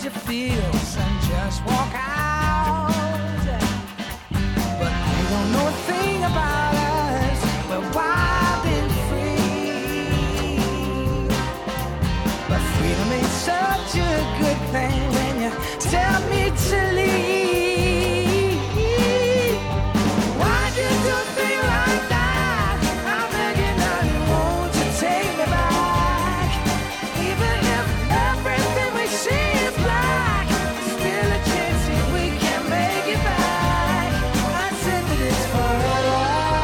your feels and just walk out. But they don't know a thing about us. We're wild and free. But freedom ain't such a good thing when you tell me to leave. Why'd you do a thing like that? I'm begging of you, won't you take me back? Even if everything we see is black, still a chance if we can make it back. I said that it's forever.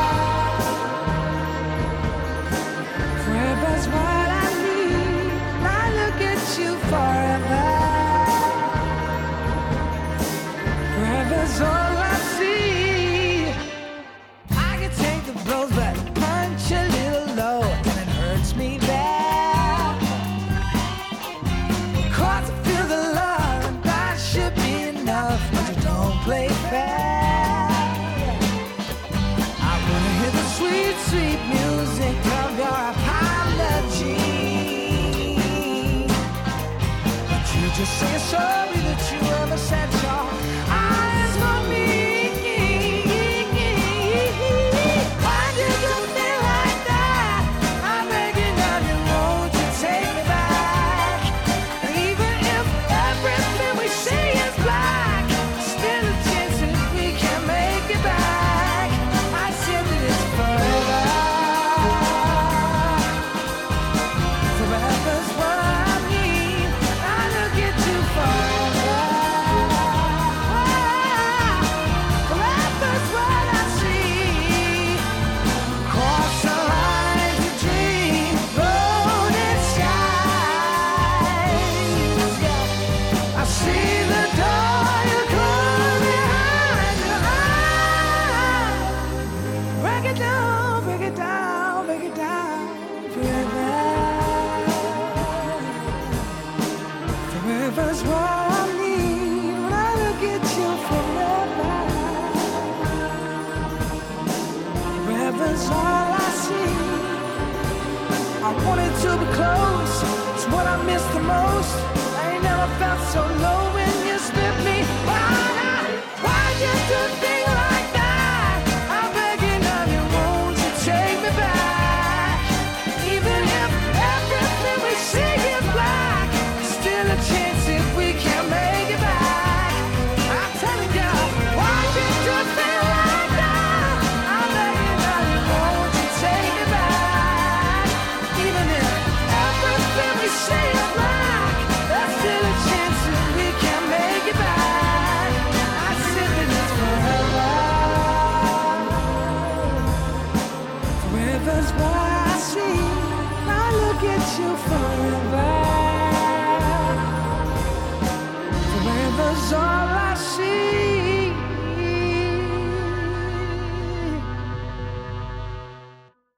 Forever's what I need. I look at you forever. Forever's all I see. I can take the blows, but punch a little low, and it hurts me bad. Cause I feel the love, and that should be enough, but you don't play fair. I wanna hear the sweet, sweet music of your apology, but you just say you're sorry that you ever said your eyes on me. Why did you feel like that? I'm begging of you, won't you take me back? And even if everything we see is black, still a chance that we can make it back. I said that it's forever. Forever's what I need. I look at you forever. Forever's what I see. Cross the lines we dream, road and skies. I see the door you close behind your eyes. Break it down, break it down, break it down. Forever. Forever's what I need when I look at you forever. Forever's all I see. I wanted to be close, it's what I miss the most.